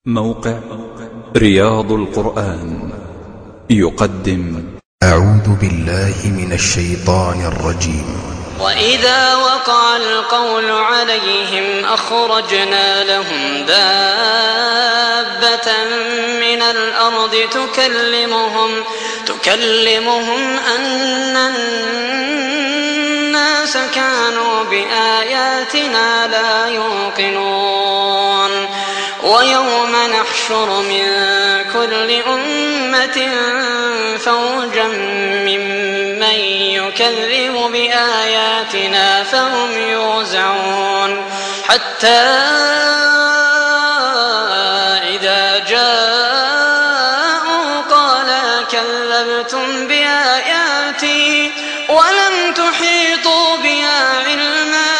موقع رياض القرآن يقدم أعوذ بالله من الشيطان الرجيم. وإذا وقع القول عليهم أخرجنا لهم دابة من الأرض تكلمهم أن الناس كانوا بآياتنا لا يوقنون. ويوم نحشر من كل أمة فوجا ممن يكذب بآياتنا فهم يوزعون حتى إذا جاءوا قال كذبتم بآياتي ولم تحيطوا بها علما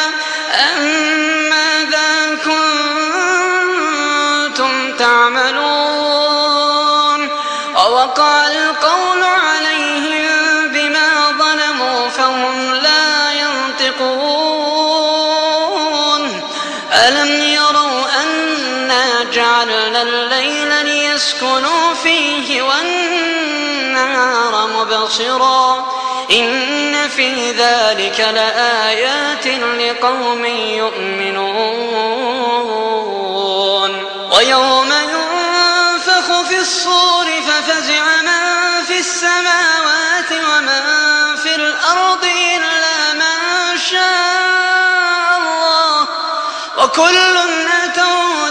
ماذا كنتم تعملون. ووقع القول عليهم بما ظلموا فهم لا ينطقون. ألم يروا أنا جعلنا الليل ليسكنوا فيه والنهار مبصرا إن في ذلك لآيات لقوم يؤمنون. ويوم ينفخ في الصور ففزع من في السماوات ومن في الأرض إلا من شاء الله وكل أتوا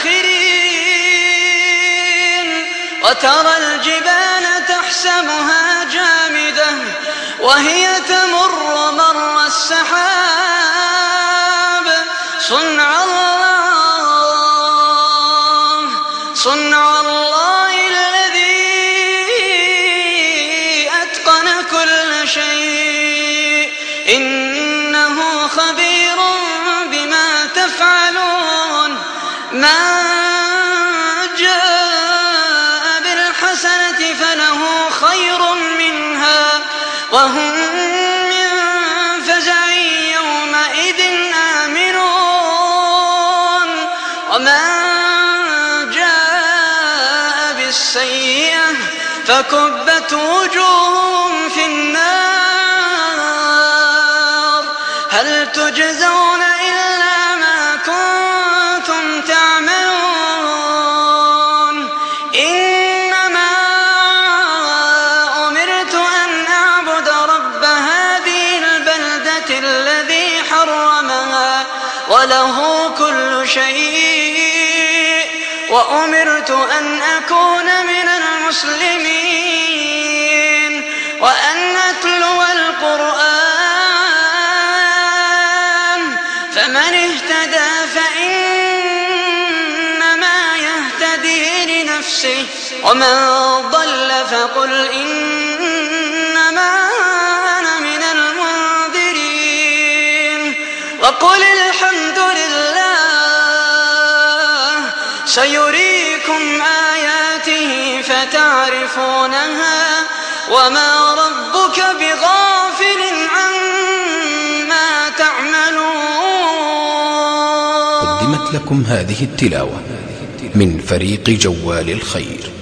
داخرين. وترى الجبال تحسبها جامدة وهي تمر مر السحاب صنع الله الذي أتقن كل شيء إنه خبير بما تفعلون. من جاء بالحسنة فله خير منها وهم من فزع يومئذ آمنون. ومن جاء بالسيئة فكبت وجوههم في النار هل تجزون إلا ما كنتم تعملون. إنما أمرت أن أعبد رب هذه البلدة الذي حرمها وله كل شيء وأمرت أن أكون من المسلمين وأن أتلو القرآن فمن اهتدى فإنما يهتدي لنفسه ومن ضل فقل إنما أنا من المنذرين. وقل الحمد لله سيريكم آياته فتعرفونها وما ربك بغافل عما تعملون. قدمت لكم هذه التلاوة من فريق جوال الخير.